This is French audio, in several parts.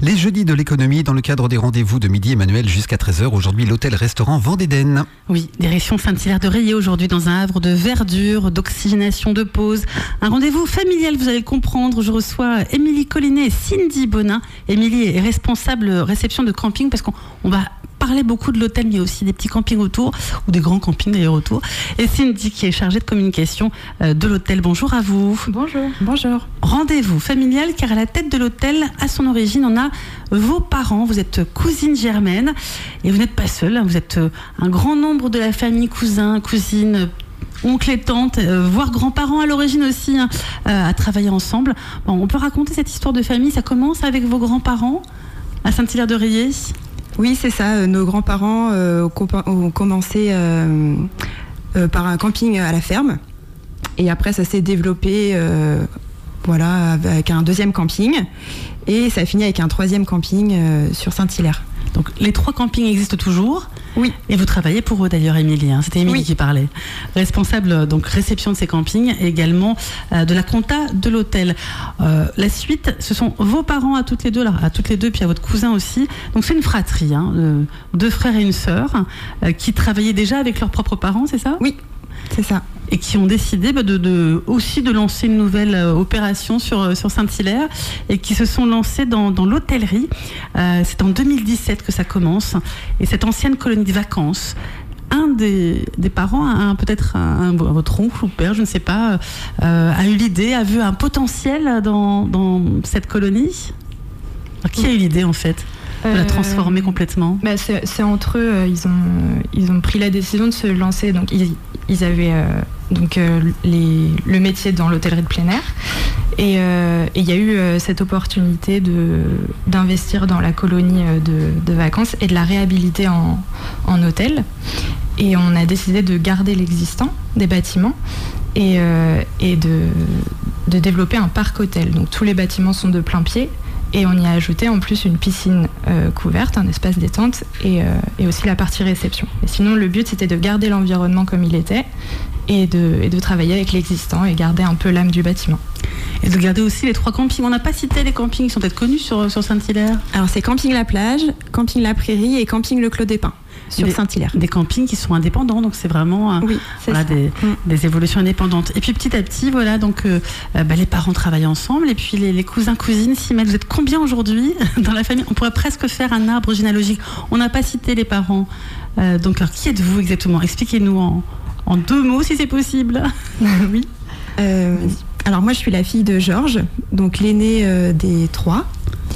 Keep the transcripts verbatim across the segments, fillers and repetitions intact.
Les jeudis de l'économie dans le cadre des rendez-vous de midi Emmanuel jusqu'à treize heures. Aujourd'hui, l'hôtel-restaurant Vendéden. Oui, direction Saint-Hilaire-de-Riez aujourd'hui dans un havre de verdure, d'oxygénation, de pause. Un rendez-vous familial, vous allez le comprendre. Je reçois Émilie Collinet et Cindy Bonin. Émilie est responsable réception de camping parce qu'on on va parler beaucoup de l'hôtel, mais aussi des petits campings autour, ou des grands campings d'ailleurs autour. Et Cindy qui est chargée de communication de l'hôtel. Bonjour à vous. Bonjour. Bonjour. Rendez-vous familial, car à la tête de l'hôtel, à son origine, on a vos parents. Vous êtes cousine germaine et vous n'êtes pas seule. Vous êtes un grand nombre de la famille, cousins, cousines, oncles et tantes, euh, voire grands-parents à l'origine aussi, hein, euh, à travailler ensemble. Bon, on peut raconter cette histoire de famille. Ça commence avec vos grands-parents à Saint-Hilaire-de-Riez. Oui, c'est ça. Nos grands-parents euh, ont commencé euh, euh, par un camping à la ferme. Et après, ça s'est développé euh, voilà, avec un deuxième camping. Et ça a fini avec un troisième camping euh, sur Saint-Hilaire. Donc, les trois campings existent toujours. Oui. Et vous travaillez pour eux d'ailleurs, Émilie. Hein. C'était Émilie oui. qui parlait. Responsable donc réception de ces campings et également euh, de la compta de l'hôtel. Euh, la suite, ce sont vos parents à toutes les deux, là, à toutes les deux, puis à votre cousin aussi. Donc c'est une fratrie, hein, euh, deux frères et une sœur euh, qui travaillaient déjà avec leurs propres parents, c'est ça ? Oui, c'est ça. Et qui ont décidé bah, de, de, aussi de lancer une nouvelle euh, opération sur, sur Saint-Hilaire et qui se sont lancés dans, dans l'hôtellerie. Euh, c'est en deux mille dix-sept que ça commence. Et cette ancienne colonie de vacances, un des, des parents, un, peut-être un, un, votre oncle ou père, je ne sais pas, euh, a eu l'idée, a vu un potentiel dans, dans cette colonie. Alors, qui a eu l'idée en fait de la transformer euh, complètement? bah c'est, c'est entre eux, euh, ils, ont, ils ont pris la décision de se lancer. Donc ils, ils avaient euh, donc, euh, les, le métier dans l'hôtellerie de plein air. Et il euh, y a eu euh, cette opportunité de, d'investir dans la colonie euh, de, de vacances et de la réhabiliter en, en hôtel. Et on a décidé de garder l'existant des bâtiments et, euh, et de, de développer un parc hôtel. Donc tous les bâtiments sont de plein pied. Et on y a ajouté en plus une piscine euh, couverte, un espace détente et, euh, et aussi la partie réception. Et sinon, le but, c'était de garder l'environnement comme il était et de, et de travailler avec l'existant et garder un peu l'âme du bâtiment. Et de garder aussi les trois campings. On n'a pas cité les campings qui sont peut-être connus sur, sur Saint-Hilaire. Alors, c'est Camping La Plage, Camping La Prairie et Camping Le Clos des Pins. Sur des, Saint-Hilaire. Des campings qui sont indépendants, donc c'est vraiment oui, c'est voilà, des, mmh. des évolutions indépendantes. Et puis petit à petit, voilà, donc euh, bah, les parents travaillent ensemble et puis les, les cousins, cousines s'y mettent. Vous êtes combien aujourd'hui dans la famille? On pourrait presque faire un arbre généalogique. On n'a pas cité les parents. Euh, donc alors, qui êtes-vous exactement? Expliquez-nous en, en deux mots si c'est possible. Oui. Euh, alors moi, je suis la fille de Georges, donc l'aînée euh, des trois.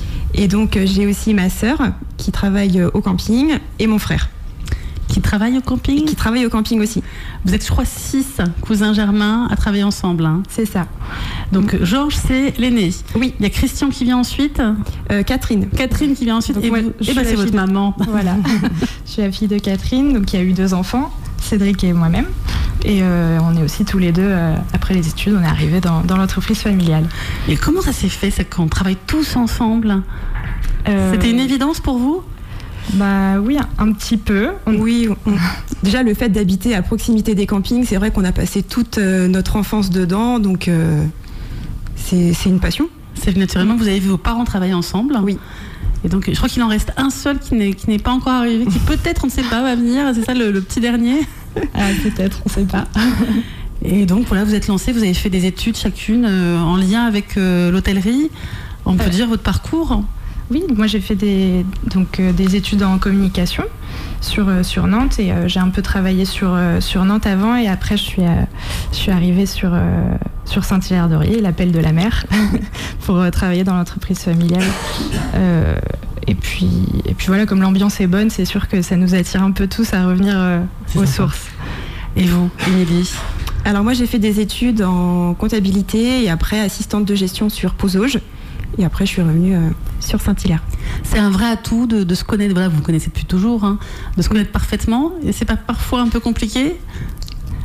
Et donc euh, j'ai aussi ma sœur qui travaille euh, au camping et mon frère. Qui travaille au camping? Qui travaille au camping aussi. Vous êtes, je crois, six cousins germains à travailler ensemble. Hein. C'est ça. Donc, mmh. Georges, c'est l'aîné. Oui. Il y a Christian qui vient ensuite. Euh, Catherine. Catherine qui vient ensuite. Donc, et moi, vous, et bah, c'est votre de... maman. Voilà. Je suis la fille de Catherine, donc qui a eu deux enfants, Cédric et moi-même. Et euh, on est aussi tous les deux, euh, après les études, on est arrivés dans, dans l'entreprise familiale. Et comment ça s'est fait, c'est qu'on travaille tous ensemble? euh... C'était une évidence pour vous? Bah oui, un petit peu. On... Oui, on... déjà le fait d'habiter à proximité des campings, c'est vrai qu'on a passé toute euh, notre enfance dedans, donc euh, c'est, c'est une passion. C'est naturellement que vous avez vu vos parents travailler ensemble. Oui. Et donc je crois qu'il en reste un seul qui n'est, qui n'est pas encore arrivé, qui peut-être, on ne sait pas, va venir. C'est ça le, le petit dernier? Ah, peut-être, on ne sait pas. Et donc voilà, vous êtes lancés, vous avez fait des études chacune euh, en lien avec euh, l'hôtellerie. On peut euh... dire votre parcours? Oui, moi j'ai fait des, donc, euh, des études en communication sur, euh, sur Nantes et euh, j'ai un peu travaillé sur, euh, sur Nantes avant et après je suis, euh, je suis arrivée sur, euh, sur Saint-Hilaire-de-Riez, l'appel de la mer, pour euh, travailler dans l'entreprise familiale. Euh, et, puis, et puis voilà, comme l'ambiance est bonne, c'est sûr que ça nous attire un peu tous à revenir euh, aux sympa. sources. Et vous, Émilie? Alors moi j'ai fait des études en comptabilité et après assistante de gestion sur Posauge. Et après, je suis revenue euh, sur Saint-Hilaire. C'est un vrai atout de, de se connaître. Voilà, vous vous connaissez depuis toujours, hein, de se connaître parfaitement. Et c'est pas parfois un peu compliqué?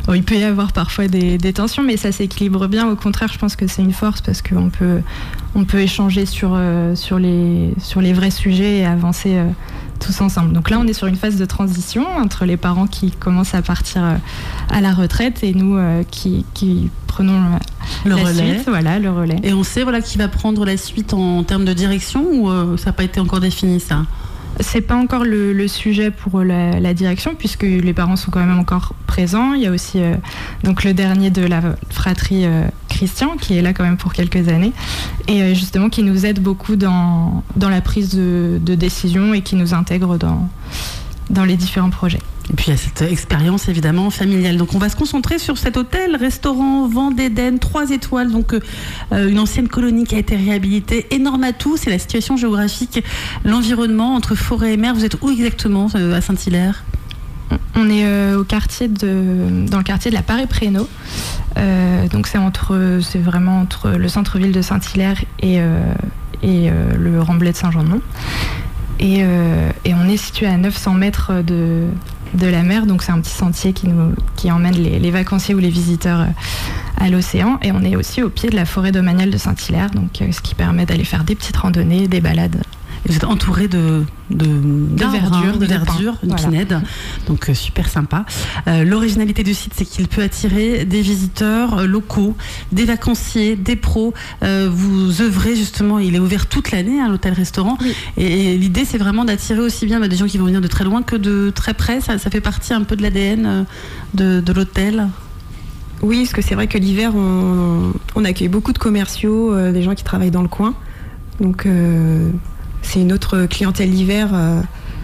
bon, il peut y avoir parfois des, des tensions, mais ça s'équilibre bien. Au contraire, je pense que c'est une force parce qu'on peut, on peut échanger sur, euh, sur, les, sur les vrais sujets et avancer euh, tous ensemble. Donc là, on est sur une phase de transition entre les parents qui commencent à partir euh, à la retraite et nous euh, qui, qui prenons euh, le la relais. suite. Voilà, le relais. Et on sait voilà, qui va prendre la suite en, en termes de direction ou euh, ça n'a pas été encore défini ça ? C'est pas encore le, le sujet pour la, la direction puisque les parents sont quand même encore présents. Il y a aussi euh, donc le dernier de la fratrie euh, Christian qui est là quand même pour quelques années et euh, justement qui nous aide beaucoup dans, dans la prise de, de décision et qui nous intègre dans, dans les différents projets. Et puis il y a cette expérience évidemment familiale. Donc on va se concentrer sur cet hôtel, restaurant Vent d'Éden, trois étoiles, donc euh, une ancienne colonie qui a été réhabilitée. Énorme atout, c'est la situation géographique, l'environnement entre forêt et mer. Vous êtes où exactement euh, à Saint-Hilaire ? On est euh, au quartier de, dans le quartier de la Paré-Prénaux. Euh, donc c'est entre, c'est vraiment entre le centre-ville de Saint-Hilaire et, euh, et euh, le Remblai de Saint-Jean-de-Mont. Et, euh, et on est situé à neuf cents mètres de, de la mer, donc c'est un petit sentier qui, nous, qui emmène les, les vacanciers ou les visiteurs à l'océan. Et on est aussi au pied de la forêt domaniale de Saint-Hilaire, donc, ce qui permet d'aller faire des petites randonnées, des balades. Et vous êtes entouré de, de, de verdure, hein, de, verdure, une voilà. pinède, donc euh, super sympa. Euh, l'originalité du site, c'est qu'il peut attirer des visiteurs euh, locaux, des vacanciers, des pros. Euh, vous œuvrez justement, il est ouvert toute l'année, hein, l'hôtel-restaurant. Oui. Et, et l'idée, c'est vraiment d'attirer aussi bien bah, des gens qui vont venir de très loin que de très près. Ça, ça fait partie un peu de l'A D N euh, de, de l'hôtel. Oui, parce que c'est vrai que l'hiver, on, on accueille beaucoup de commerciaux, euh, des gens qui travaillent dans le coin. Donc... Euh, c'est une autre clientèle l'hiver euh,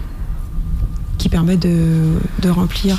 qui permet de, de remplir.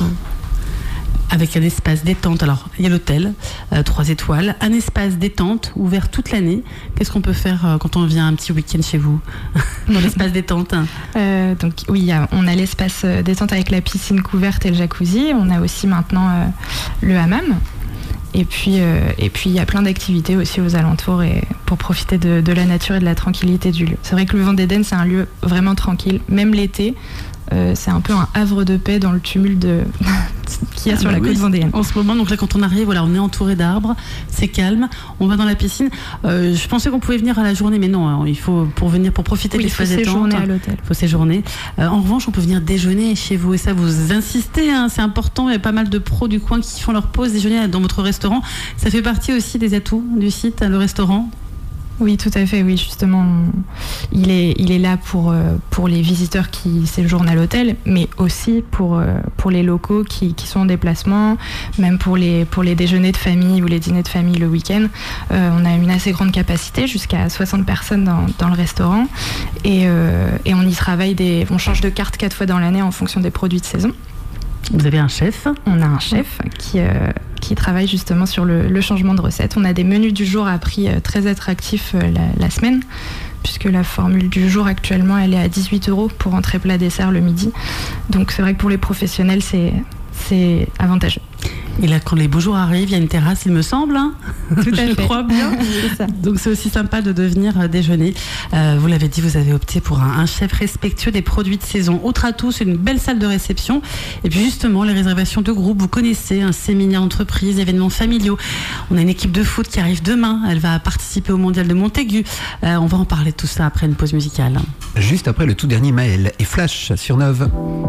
Avec un espace détente. Alors, il y a l'hôtel, euh, trois étoiles, un espace détente ouvert toute l'année. Qu'est-ce qu'on peut faire euh, quand on vient un petit week-end chez vous dans l'espace détente euh, Donc, oui, y a, on a l'espace détente avec la piscine couverte et le jacuzzi. On a aussi maintenant euh, le hammam. Et puis, euh, et puis il y a plein d'activités aussi aux alentours et pour profiter de, de la nature et de la tranquillité du lieu. C'est vrai que le Vent d'Éden, c'est un lieu vraiment tranquille, même l'été. Euh, c'est un peu un havre de paix dans le tumulte de... qu'il y a sur ah bah la oui, côte vendéenne. En ce moment, donc là, quand on arrive, voilà, on est entouré d'arbres, c'est calme, on va dans la piscine. Euh, je pensais qu'on pouvait venir à la journée, mais non, hein, il faut pour venir pour profiter oui, des espaces détente. Il faut séjourner à l'hôtel. Il faut séjourner. Euh, en revanche, on peut venir déjeuner chez vous et ça, vous insistez, hein, c'est important. Il y a pas mal de pros du coin qui font leur pause déjeuner dans votre restaurant. Ça fait partie aussi des atouts du site, le restaurant. Oui, tout à fait, oui, justement, il est, il est là pour, pour les visiteurs qui séjournent à l'hôtel, mais aussi pour, pour les locaux qui, qui sont en déplacement, même pour les, pour les déjeuners de famille ou les dîners de famille le week-end. Euh, on a une assez grande capacité, jusqu'à soixante personnes dans, dans le restaurant, et, euh, et on y travaille, des, on change de carte quatre fois dans l'année en fonction des produits de saison. Vous avez un chef ? On a un chef qui, euh, qui travaille justement sur le, le changement de recette. On a des menus du jour à prix euh, très attractifs euh, la, la semaine, puisque la formule du jour actuellement, elle est à dix-huit euros pour entrée plat dessert le midi. Donc c'est vrai que pour les professionnels, c'est, c'est avantageux. Et là, quand les beaux jours arrivent, il y a une terrasse, il me semble. Hein Tout à Je fait. crois bien. C'est ça. Donc c'est aussi sympa de devenir déjeuner. Euh, vous l'avez dit, vous avez opté pour un, un chef respectueux des produits de saison. Autre atout, c'est une belle salle de réception. Et puis justement, les réservations de groupe, vous connaissez, un séminaire d'entreprise, événements familiaux. On a une équipe de foot qui arrive demain. Elle va participer au mondial de Montaigu. Euh, on va en parler de tout ça après une pause musicale. Juste après le tout dernier Maël et Flash sur Neuve.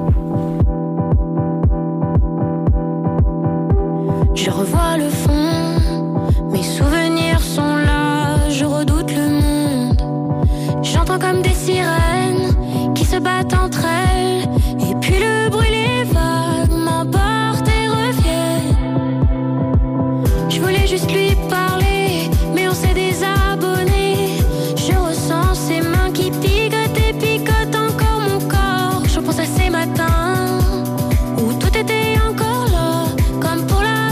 Je revois le fond, mes souvenirs sont là, je redoute le monde. J'entends comme des sirènes qui se battent entre elles, et puis le bruit, les vagues m'emportent et reviennent. Je voulais juste lui parler, mais on s'est désabonné. Je ressens ses mains qui picotent et picotent encore mon corps. Je pense à ces matins où tout était encore là, comme pour la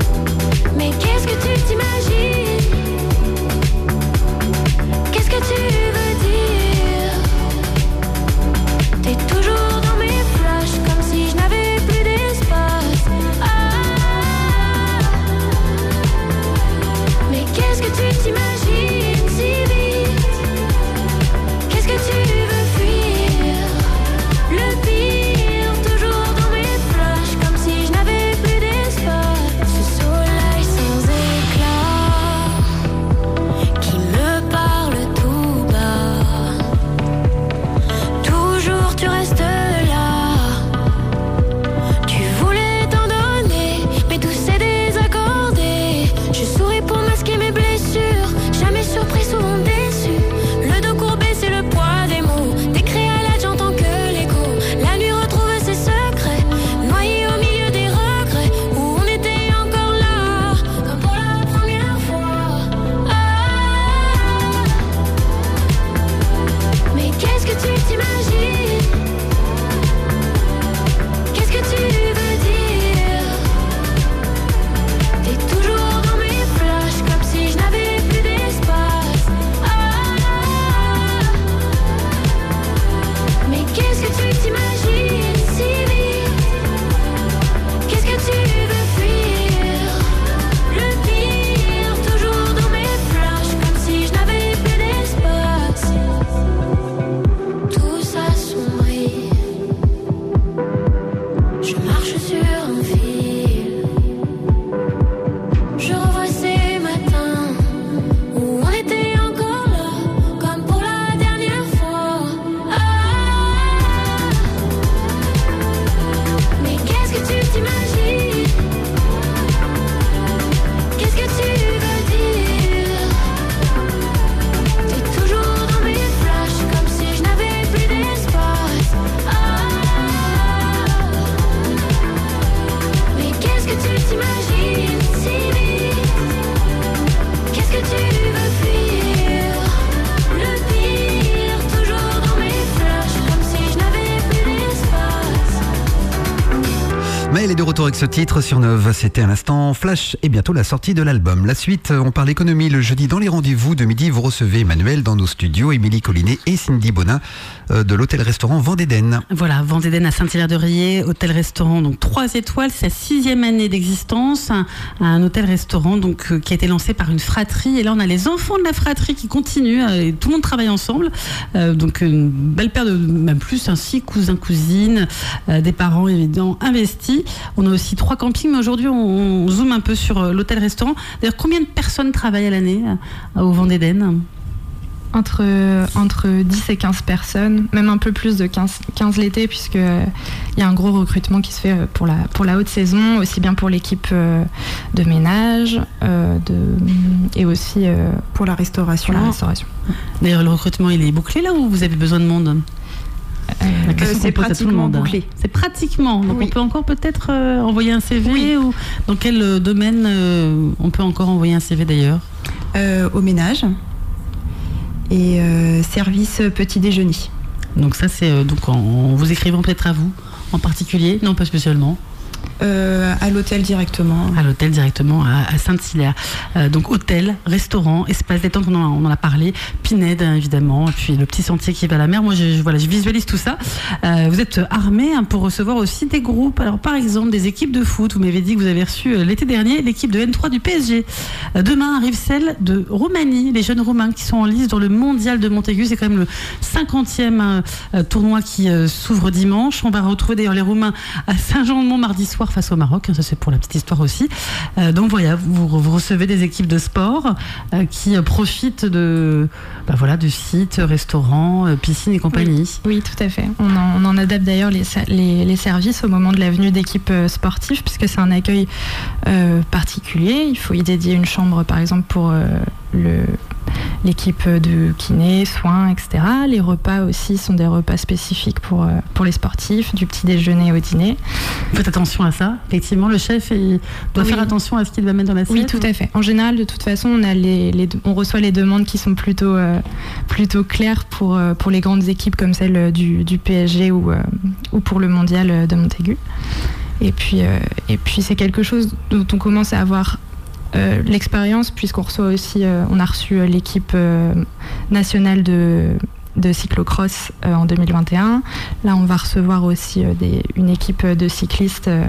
qu'est-ce que tu Elle est de retour avec ce titre sur Neuve. C'était à l'instant Flash et bientôt la sortie de l'album. La suite, on parle économie le jeudi dans les rendez-vous de midi. Vous recevez Emmanuel dans nos studios, Émilie Collinet et Cindy Bonin de l'hôtel-restaurant Vendéden. Voilà, Vendéden à Saint-Hilaire-de-Riez, hôtel-restaurant, donc trois étoiles, c'est sa sixième année d'existence. Un, un hôtel-restaurant donc euh, qui a été lancé par une fratrie. Et là, on a les enfants de la fratrie qui continuent. Euh, et tout le monde travaille ensemble. Euh, donc une belle paire de, même plus, ainsi, cousins, cousines, euh, des parents évidemment investis. On a aussi trois campings, mais aujourd'hui, on, on zoome un peu sur l'hôtel-restaurant. D'ailleurs, combien de personnes travaillent à l'année euh, au Vendéden ? Entre, entre dix et quinze personnes, même un peu plus de quinze, quinze l'été, puisqu'il euh, y a un gros recrutement qui se fait pour la, pour la haute saison, aussi bien pour l'équipe euh, de ménage euh, de, et aussi euh, pour la restauration. Pour la restauration. D'ailleurs, le recrutement, il est bouclé là ou vous avez besoin de monde ? Euh, c'est pratiquement bouclé. C'est pratiquement. Donc oui. On peut encore peut-être euh, envoyer un C V oui. Ou dans quel euh, domaine euh, on peut encore envoyer un C V d'ailleurs ? euh, Au ménage et euh, service petit déjeuner. Donc ça c'est euh, donc en, en vous écrivant peut-être à vous en particulier ? Non, pas spécialement. Euh, à l'hôtel directement. À l'hôtel directement, à, à Saint-Hilaire. Euh, donc hôtel, restaurant, espace détente, on en, a, on en a parlé, Pinède évidemment, et puis le petit sentier qui va à la mer. Moi, je, je, voilà, je visualise tout ça. Euh, vous êtes armés hein, pour recevoir aussi des groupes. Alors par exemple, des équipes de foot. Vous m'avez dit que vous avez reçu euh, l'été dernier l'équipe de N trois du P S G. Euh, demain arrive celle de Roumanie, les jeunes Roumains qui sont en lice dans le mondial de Montaigu. C'est quand même le cinquantième euh, tournoi qui euh, s'ouvre dimanche. On va retrouver d'ailleurs les Roumains à Saint-Jean-de-Mont mardi soir face au Maroc, ça c'est pour la petite histoire aussi. Euh, donc voilà, vous, vous recevez des équipes de sport euh, qui euh, profitent de, bah voilà, du site, restaurant, euh, piscine et compagnie. Oui, oui, tout à fait. On en, on en adapte d'ailleurs les, les, les services au moment de la venue d'équipes sportives, puisque c'est un accueil euh, particulier. Il faut y dédier une chambre, par exemple, pour euh, le... l'équipe de kiné, soins, et cetera. Les repas aussi sont des repas spécifiques pour, pour les sportifs, du petit déjeuner au dîner. Faites attention à ça. Effectivement, le chef il doit oui. faire attention à ce qu'il va mettre dans l'assiette. Oui, tout à fait. En général, de toute façon, on, a les, les, on reçoit les demandes qui sont plutôt, euh, plutôt claires pour, pour les grandes équipes comme celle du, du P S G ou, euh, ou pour le mondial de Montaigu. Et puis, euh, et puis c'est quelque chose dont on commence à avoir Euh, l'expérience, puisqu'on reçoit aussi, euh, on a reçu euh, l'équipe euh, nationale de, de cyclocross euh, en deux mille vingt et un. Là, on va recevoir aussi euh, des, une équipe de cyclistes euh,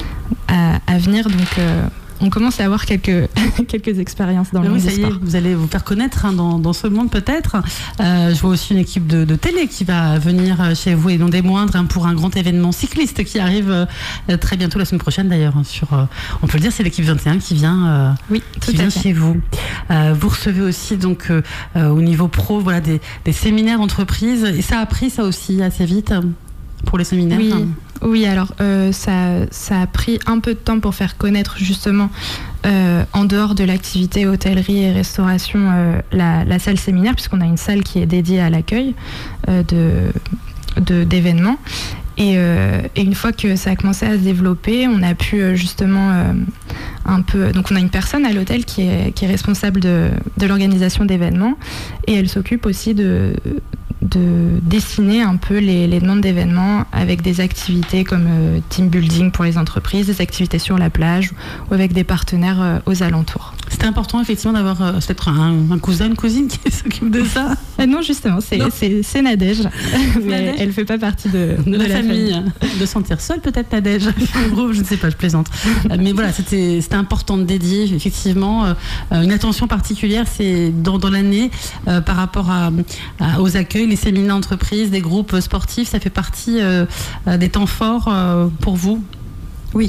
à, à venir. Donc, euh, on commence à avoir quelques, quelques expériences dans le monde oui, du ça y est, sport. vous allez vous faire connaître hein, dans, dans ce monde peut-être. Euh, je vois aussi une équipe de, de télé qui va venir chez vous et non des moindres hein, pour un grand événement cycliste qui arrive euh, très bientôt la semaine prochaine d'ailleurs. Hein, sur, euh, on peut le dire, c'est l'équipe vingt et un qui vient, euh, oui, qui vient chez vous. Euh, vous recevez aussi donc euh, euh, au niveau pro voilà, des, des séminaires d'entreprise et ça a pris ça aussi assez vite euh, pour les séminaires. Oui. Hein. Oui, alors euh, ça, ça a pris un peu de temps pour faire connaître justement euh, en dehors de l'activité hôtellerie et restauration euh, la, la salle séminaire, puisqu'on a une salle qui est dédiée à l'accueil euh, de, de, d'événements. Et, euh, et une fois que ça a commencé à se développer, on a pu euh, justement euh, un peu... Donc on a une personne à l'hôtel qui est, qui est responsable de, de l'organisation d'événements et elle s'occupe aussi de... de dessiner un peu les, les demandes d'événements avec des activités comme euh, team building pour les entreprises, des activités sur la plage ou avec des partenaires euh, aux alentours. C'était important effectivement d'avoir euh, peut-être un, un cousin, une cousine qui s'occupe de ça. euh, Non, justement, c'est, c'est, c'est Nadège, mais elle ne fait pas partie de, de, de la, la famille. famille. De sentir seule peut-être Nadège, en gros, je ne sais pas, je plaisante. Euh, mais voilà, c'était, c'était important de dédier effectivement euh, une attention particulière c'est dans, dans l'année euh, par rapport à, à, aux accueils, les séminaires d'entreprise, des groupes sportifs, ça fait partie euh, des temps forts euh, pour vous ? Oui.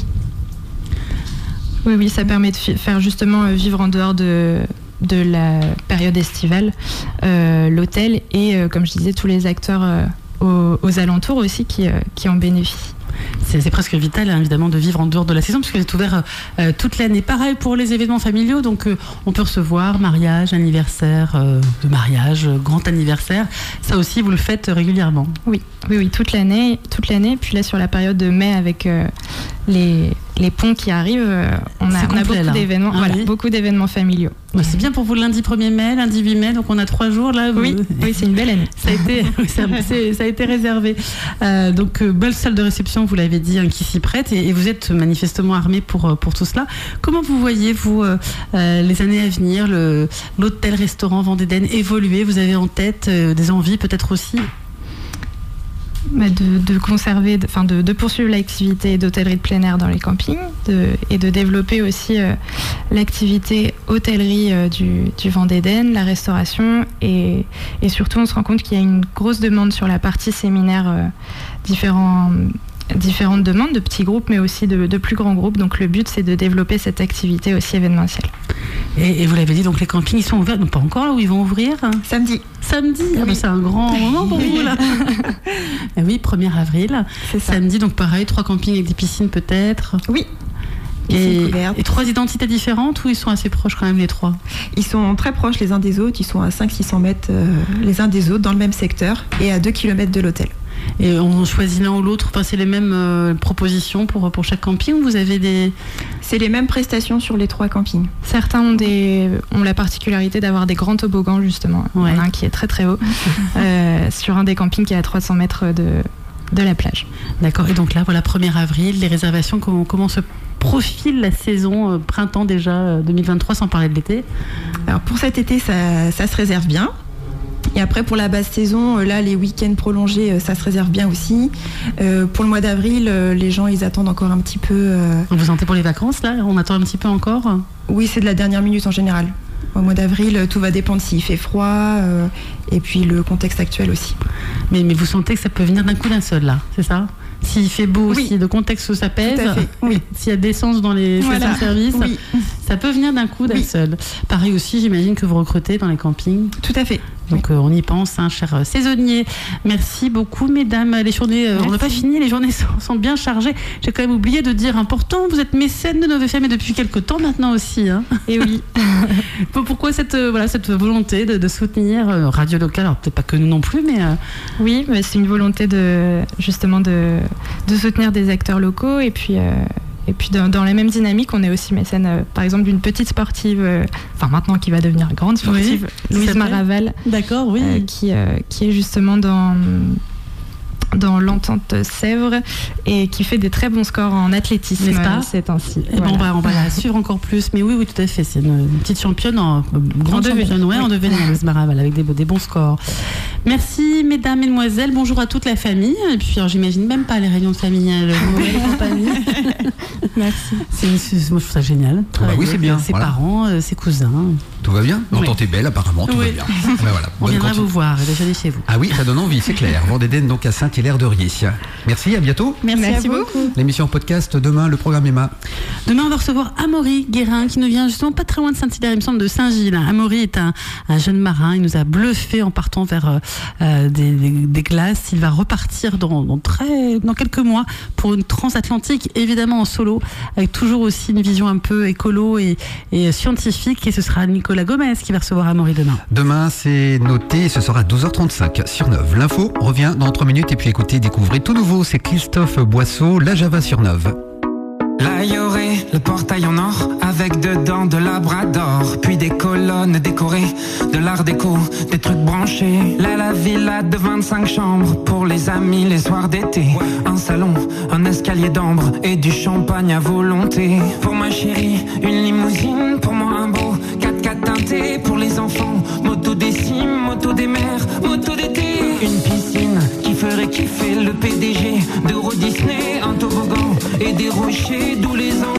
Oui, oui, ça permet de fi- faire justement euh, vivre en dehors de, de la période estivale euh, l'hôtel et, euh, comme je disais, tous les acteurs euh, aux, aux alentours aussi qui, euh, qui en bénéficient. C'est, c'est presque vital, hein, évidemment, de vivre en dehors de la saison, puisque c'est ouvert euh, toute l'année. Pareil pour les événements familiaux, donc euh, on peut recevoir mariage, anniversaire euh, de mariage, euh, grand anniversaire. Ça aussi, vous le faites régulièrement ? Oui, oui, oui, toute l'année, toute l'année. Puis là, sur la période de mai, avec euh, les, les ponts qui arrivent, euh, on, a, complet, on a beaucoup là. d'événements, Ah, voilà, oui. beaucoup d'événements familiaux. Ouais, c'est bien pour vous le lundi premier mai, lundi huit mai, donc on a trois jours là. Oui, vous... oui, c'est une belle année. Ça a été, ça, c'est, ça a été réservé. Euh, donc, euh, belle salle de réception, vous l'avez dit, hein, qui s'y prête, et, et vous êtes manifestement armés pour, pour tout cela. Comment vous voyez, vous, euh, euh, les années à venir, le, l'hôtel-restaurant Vendée d'Aisne évoluer? Vous avez en tête euh, des envies peut-être aussi? Bah, de, de conserver, enfin de, de poursuivre l'activité d'hôtellerie de plein air dans les campings de, et de développer aussi euh, l'activité hôtellerie euh, du, du Vendée d'Aisne, la restauration et, et surtout on se rend compte qu'il y a une grosse demande sur la partie séminaire, euh, différents, différentes demandes de petits groupes mais aussi de, de plus grands groupes. Donc le but c'est de développer cette activité aussi événementielle. Et, et vous l'avez dit, donc les campings ils sont ouverts, non pas encore là où ils vont ouvrir? Samedi. Samedi, Oui. ah bah, c'est un grand moment pour vous là. Ah oui, premier avril. C'est ça. Samedi, donc pareil, trois campings avec des piscines peut-être. Oui. Et, Piscine couverte. et trois identités différentes ou ils sont assez proches quand même les trois? Ils sont très proches les uns des autres, ils sont à cinq cents à six cents mètres euh, les uns des autres dans le même secteur et à deux kilomètres de l'hôtel. Et on choisit l'un ou l'autre, enfin, c'est les mêmes euh, propositions pour, pour chaque camping ou vous avez des... C'est les mêmes prestations sur les trois campings. Certains ont, des, ont la particularité d'avoir des grands toboggans justement. Ouais. Il y en a un qui est très très haut euh, sur un des campings qui est à trois cents mètres de, de la plage. D'accord, et donc là, voilà, premier avril, les réservations, comment, comment se profile la saison euh, printemps déjà euh, deux mille vingt-trois, sans parler de l'été? Alors pour cet été, ça, ça se réserve bien. Et après, pour la basse saison, euh, là, les week-ends prolongés, euh, ça se réserve bien aussi. Euh, pour le mois d'avril, euh, les gens, ils attendent encore un petit peu. euh, Vous sentez pour les vacances là? On attend un petit peu encore? Oui, c'est de la dernière minute en général. Au mois d'avril, euh, tout va dépendre s'il fait froid euh, et puis le contexte actuel aussi. Mais, mais vous sentez que ça peut venir d'un coup d'un seul là, c'est ça? S'il fait beau Oui. aussi, le contexte où ça pèse, Tout à fait, oui. s'il y a d'essence dans les Voilà. stations-service, Oui, ça peut venir d'un coup d'un Oui. seul. Pareil aussi, j'imagine que vous recrutez dans les campings. tout à fait. Donc euh, on y pense, hein, chers euh, saisonniers. Merci beaucoup, mesdames. Les journées, euh, on n'a pas fini, les journées sont, sont bien chargées. J'ai quand même oublié de dire important, vous êtes mécène de Nove F M et depuis quelques temps maintenant aussi. Hein. Et oui. Pourquoi cette, euh, voilà, cette volonté de, de soutenir euh, Radio Locale? Alors peut-être pas que nous non plus, mais... euh, Oui, mais c'est une volonté de justement de, de soutenir des acteurs locaux et puis euh, et puis dans, dans la même dynamique, on est aussi mécène, euh, par exemple, d'une petite sportive, euh, enfin maintenant qui va devenir grande sportive, Oui, Louise s'appelle Maraval, D'accord, oui. euh, qui euh, qui est justement dans dans l'entente Sèvres et qui fait des très bons scores en athlétisme, N'est-ce pas? euh, ces temps-ci. Eh ben, Voilà. on, va, on va la suivre encore plus. Mais oui, oui, tout à fait. C'est une, une petite championne, en, grande En devenir. championne, ouais, en devenir, Louise Maraval, avec des, des bons scores. Merci, mesdames, mesdemoiselles. Bonjour à toute la famille. Et puis, alors, j'imagine même pas les réunions familiales. Les compagnies. Merci. C'est, c'est- moi, je trouve ça génial. bah oui, c'est bien, Avec ses voilà. parents, euh, ses cousins. Tout va bien? Oui. L'entente est belle, apparemment, tout Oui. va bien. Ah ben voilà, On bonne viendra continu- vous voir et déjeuner chez vous. Ah oui, ça donne envie, c'est clair. Vendée d'Aisne, donc à Saint-Hilaire-de-Riez. Merci, à bientôt. Merci, Merci à vous. beaucoup. L'émission en podcast demain, le programme Emma. Demain, on va recevoir Amaury Guérin, qui nous vient justement pas très loin de Saint-Hilaire, il me semble, de Saint-Gilles. Amaury est un, un jeune marin. Il nous a bluffé en partant vers euh, euh, des, des, des glaces. Il va repartir dans, dans, très, dans quelques mois pour une transatlantique, évidemment en solo, avec toujours aussi une vision un peu écolo et, et scientifique. Et ce sera Nicolas Gomez qui va recevoir Amaury demain. Demain, c'est noté, ce sera douze heures trente-cinq sur Neuve. L'info revient dans trois minutes et puis écoutez, découvrez tout nouveau, c'est Christophe Boisseau, La Java sur Neuve. Là y aurait le portail en or avec dedans de labrador, puis des colonnes décorées, de l'art déco, des trucs branchés. Là la villa de vingt-cinq chambres pour les amis les soirs d'été. Un salon, un escalier d'ambre et du champagne à volonté. Pour ma chérie, une limousine, pour moi un beau quatre-quatre teinté. Pour les enfants, moto des cimes, moto des mers, moto d'été. Une piscine qui ferait kiffer le P D G d'Euro Disney, un toboggan et des rochers d'où les